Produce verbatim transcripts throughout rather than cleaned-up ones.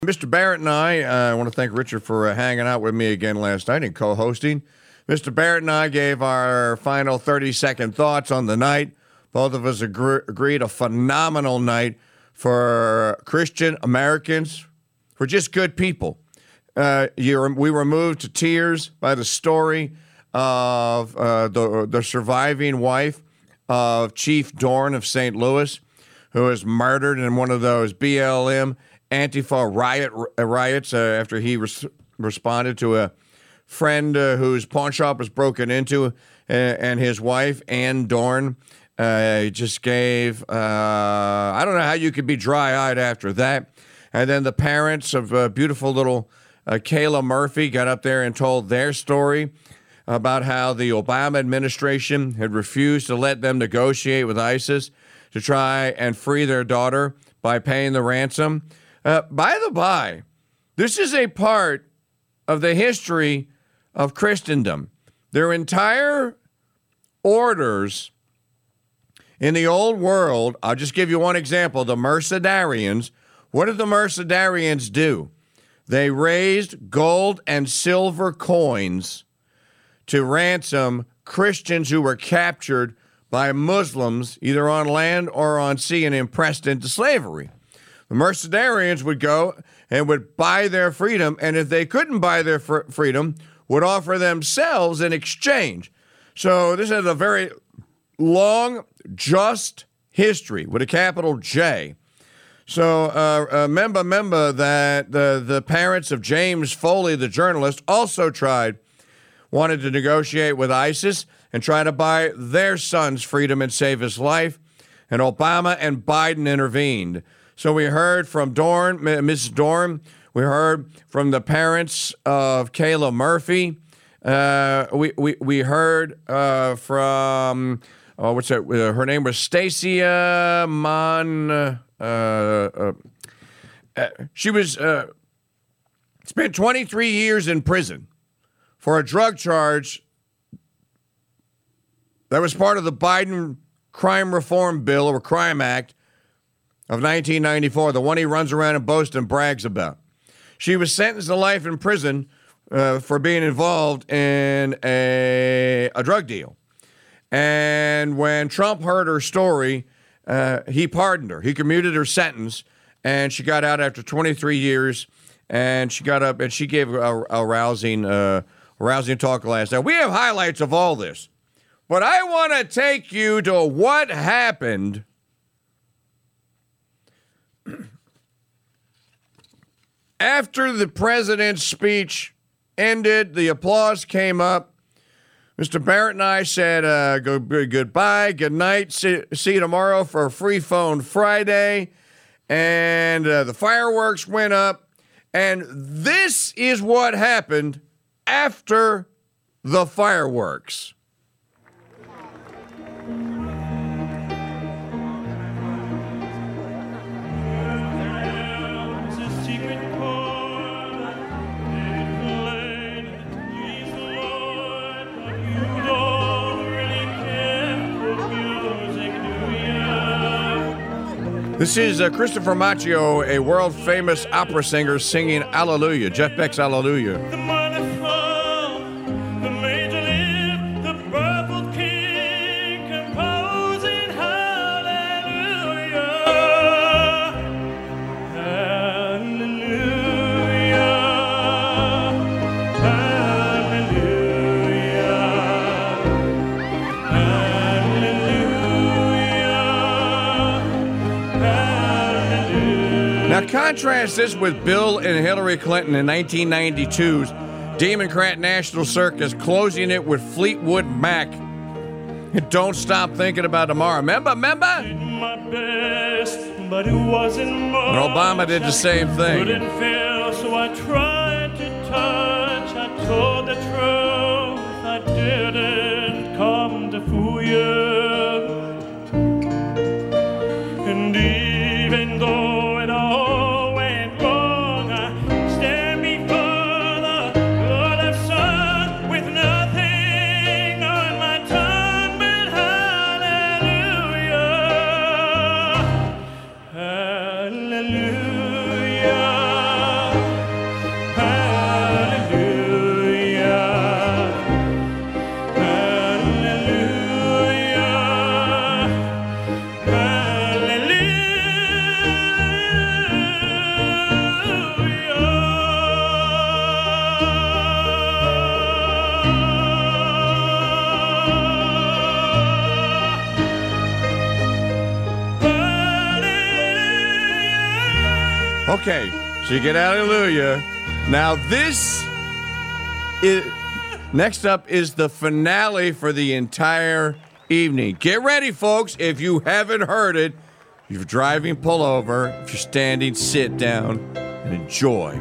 Mister Barrett and I, uh, I want to thank Richard for uh, hanging out with me again last night and co-hosting. Mister Barrett and I gave our final thirty-second thoughts on the night. Both of us agree- agreed a phenomenal night for Christian Americans, for just good people. Uh, you, we were moved to tears by the story of uh, the, the surviving wife of Chief Dorn of Saint Louis, who was murdered in one of those B L M Antifa riot riots uh, after he res- responded to a friend uh, whose pawn shop was broken into, uh, and his wife, Ann Dorn, uh, just gave, uh, I don't know how you could be dry-eyed after that. And then the parents of uh, beautiful little uh, Kayla Murphy got up there and told their story about how the Obama administration had refused to let them negotiate with ISIS to try and free their daughter by paying the ransom. Uh, by the by, this is a part of the history of Christendom. Their entire orders in the old world, I'll just give you one example, the Mercedarians. What did the Mercedarians do? They raised gold and silver coins to ransom Christians who were captured by Muslims, either on land or on sea, and impressed into slavery. The Mercedarians would go and would buy their freedom, and if they couldn't buy their fr- freedom, would offer themselves in exchange. So this is a very long, just history with a capital J. So uh, remember, remember that the, the parents of James Foley, the journalist, also tried, wanted to negotiate with ISIS and try to buy their son's freedom and save his life, and Obama and Biden intervened. So we heard from Dorn, Missus Dorn. We heard from the parents of Kayla Murphy. Uh, we, we we heard uh, from oh, what's that? Uh, her name was Stacia Mon. Uh, uh, uh, she was uh, spent twenty-three years in prison for a drug charge that was part of the Biden Crime Reform Bill or Crime Act of nineteen ninety-four, the one he runs around and boasts and brags about. She was sentenced to life in prison uh, for being involved in a, a drug deal. And when Trump heard her story, uh, he pardoned her. He commuted her sentence, and she got out after twenty-three years, and she got up and she gave a, a rousing, uh, rousing talk last night. We have highlights of all this, but I want to take you to what happened after the president's speech ended. The applause came up. Mister Barrett and I said uh, go, goodbye, good night, see, see you tomorrow for a free phone Friday. And uh, the fireworks went up. And this is what happened after the fireworks. This is uh, Christopher Macchio, a world-famous opera singer, singing Hallelujah, Jeff Beck's Hallelujah. The money fall, the major live, the purple king composing Hallelujah. Hallelujah. Hallelujah. Hallelujah. Now contrast this with Bill and Hillary Clinton in nineteen ninety-two's Democrat National Circus, closing it with Fleetwood Mac. Don't Stop Thinking About Tomorrow. Remember, remember? My best, but it wasn't much. And Obama did the same thing. Couldn't feel, so I tried to touch. I told the truth. I didn't come to fool you. And even though it all went wrong, I stand before the Lord of Son with nothing on my tongue but hallelujah. Hallelujah. Okay, so you get hallelujah. Now this is, next up is the finale for the entire evening. Get ready, folks. If you haven't heard it, if you're driving, pull over. If you're standing, sit down and enjoy.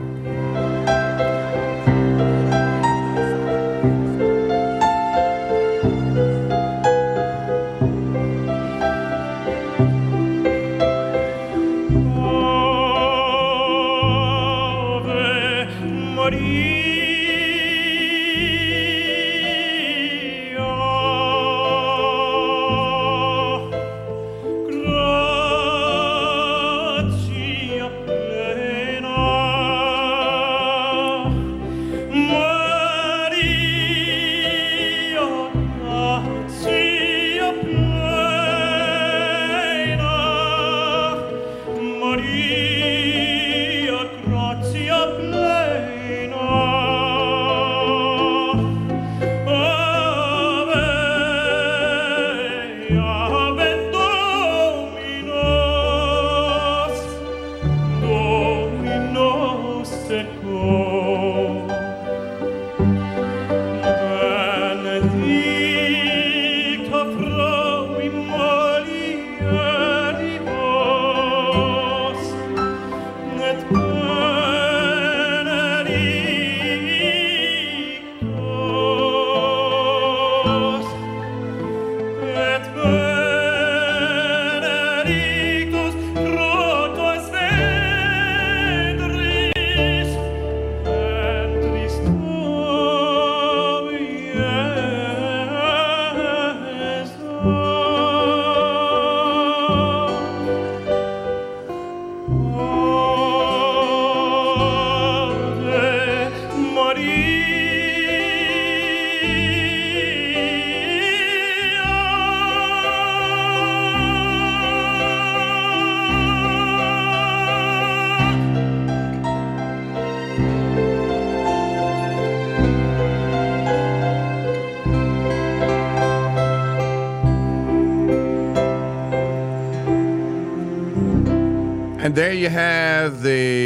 And there you have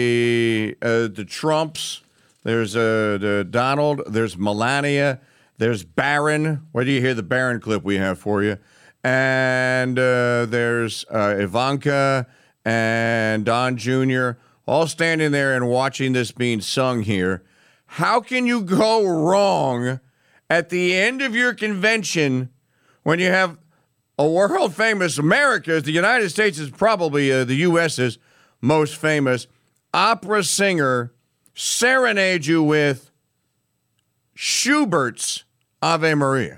the uh, the Trumps. There's uh, the Donald. There's Melania. There's Barron. Where do you hear the Barron clip we have for you? And uh, there's uh, Ivanka and Don Junior all standing there and watching this being sung here. How can you go wrong at the end of your convention when you have a world famous America, the United States is probably uh, the U S's most famous opera singer, serenade you with Schubert's Ave Maria?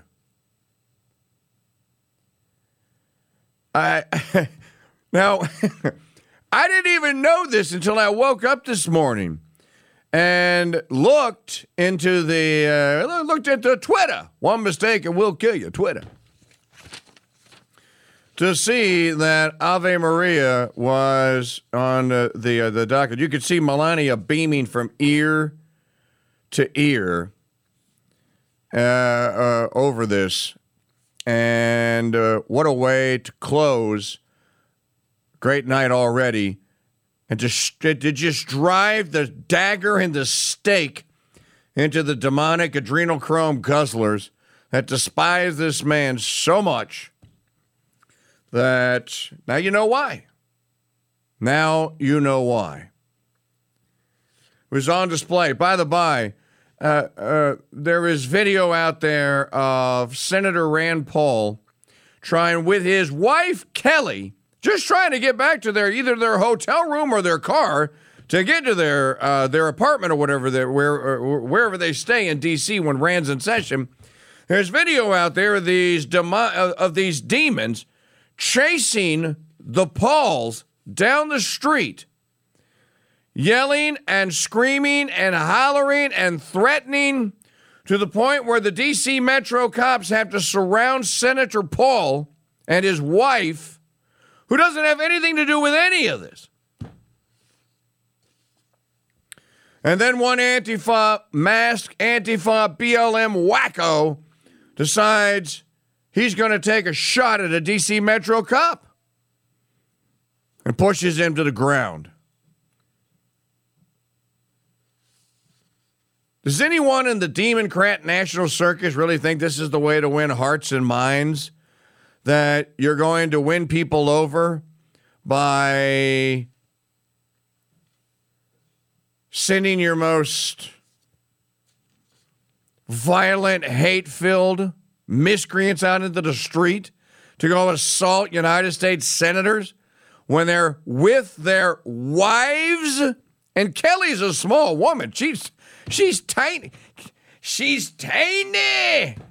I now I didn't even know this until I woke up this morning and looked into the uh, looked at the Twitter. One mistake and we'll kill you, Twitter. To see that Ave Maria was on uh, the uh, the docket. You could see Melania beaming from ear to ear uh, uh, over this. And uh, what a way to close. Great night already. And to, sh- to just drive the dagger and the stake into the demonic adrenochrome guzzlers that despise this man so much that now you know why. Now you know why. It was on display. By the by, uh, uh, there is video out there of Senator Rand Paul trying with his wife, Kelly, just trying to get back to their either their hotel room or their car to get to their uh, their apartment or whatever, they, where, or wherever they stay in D C when Rand's in session. There's video out there of these, demo- of these demons chasing the Pauls down the street, yelling and screaming and hollering and threatening to the point where the D C Metro cops have to surround Senator Paul and his wife, who doesn't have anything to do with any of this. And then one Antifa, masked Antifa B L M wacko decides he's going to take a shot at a D C Metro cop and pushes him to the ground. Does anyone in the Democrat National Circus really think this is the way to win hearts and minds? That you're going to win people over by sending your most violent, hate-filled miscreants out into the street to go assault United States senators when they're with their wives? And Kelly's a small woman. She's she's tiny. She's tiny.